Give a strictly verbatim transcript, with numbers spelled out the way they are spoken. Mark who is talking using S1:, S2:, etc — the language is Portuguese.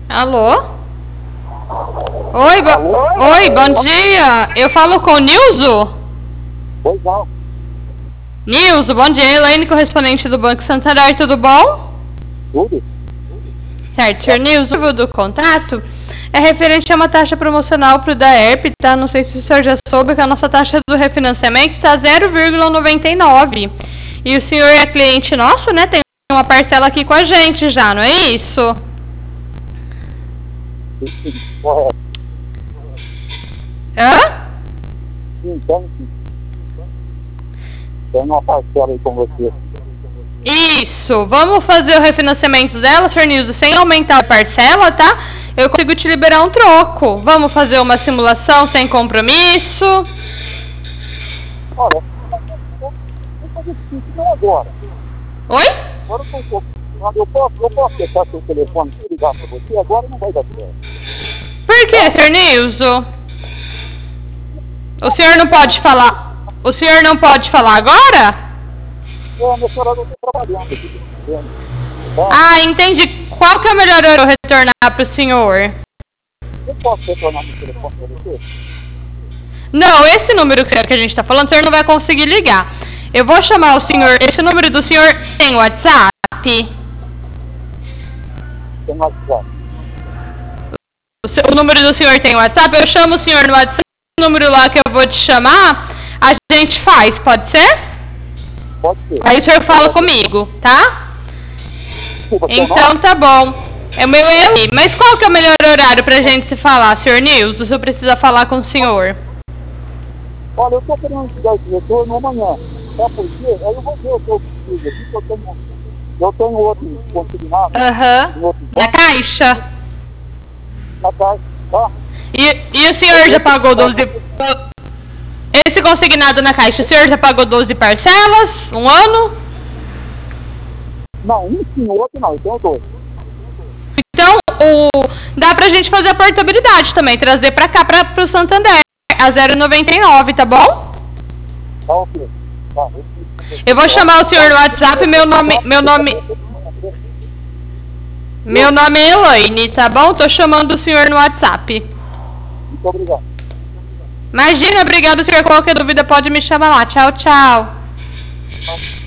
S1: Alô? Oi, bo... Oi, bom dia. Eu falo com o Nilzo?
S2: Pois não.
S1: Nilzo, bom dia. Elaine, correspondente do Banco Santander, tudo bom?
S2: Tudo.
S1: Certo, senhor Nilzo, o do contato é referente a uma taxa promocional para o da E R P, tá? Não sei se o senhor já soube que a nossa taxa do refinanciamento está zero vírgula noventa e nove. E o senhor é cliente nosso, né? Tem uma parcela aqui com a gente já, não é isso?
S2: Sim, correto.
S1: Hã?
S2: Sim, tem sim. Tem uma parcela aí com você.
S1: Isso, vamos fazer o refinanciamento dela, senhor Nilzo, sem aumentar a parcela, tá? Eu consigo te liberar um troco. Vamos fazer uma simulação sem compromisso?
S2: Olha, eu vou fazer o seguinte, não agora.
S1: Oi?
S2: Agora eu tô, eu posso, eu posso deixar seu telefone e ligar para você, agora não vai dar certo.
S1: Por que, senhor Nilzo? O senhor não pode falar? O senhor não pode falar agora?
S2: É, meu senhor, eu estou trabalhando aqui. Tá?
S1: Ah, entendi. Qual que é o melhor hora eu retornar para o senhor?
S2: Eu posso retornar meu telefone para você?
S1: Não, esse número que a gente está falando, o senhor não vai conseguir ligar. Eu vou chamar o senhor. Esse número do senhor tem WhatsApp?
S2: Tem WhatsApp.
S1: O, seu, o número do senhor tem WhatsApp? Eu chamo o senhor no WhatsApp. O número lá que eu vou te chamar, a gente faz, pode ser?
S2: Pode ser.
S1: Aí o senhor fala comigo, tá?
S2: Desculpa,
S1: então tá bom. É o meu erro. Mas qual que é o melhor horário pra gente se falar, senhor Nilzo? Se eu precisar falar com o senhor.
S2: Olha, eu estou querendo te dar esse retorno amanhã. Sabe por quê? Aí eu vou ver o que eu preciso aqui, que eu tenho, eu tenho outro consignado.
S1: Aham.
S2: Uhum.
S1: Na caixa?
S2: Na caixa, tá?
S1: E, e o senhor já pagou doze... Esse consignado na caixa, o senhor já pagou doze parcelas? Um ano?
S2: Não, um sim, o outro não, eu tenho dois.
S1: Então, o... dá pra gente fazer a portabilidade também, trazer pra cá, pra, pro Santander, a zero vírgula noventa e nove, tá bom?
S2: Tá ok. Tá.
S1: Eu vou chamar o senhor no WhatsApp, meu nome... Meu nome... Meu nome é Elaine, tá bom? Tô chamando o senhor no WhatsApp.
S2: Muito obrigado.
S1: Imagina, obrigado, senhor. Qualquer dúvida pode me chamar lá. Tchau, tchau.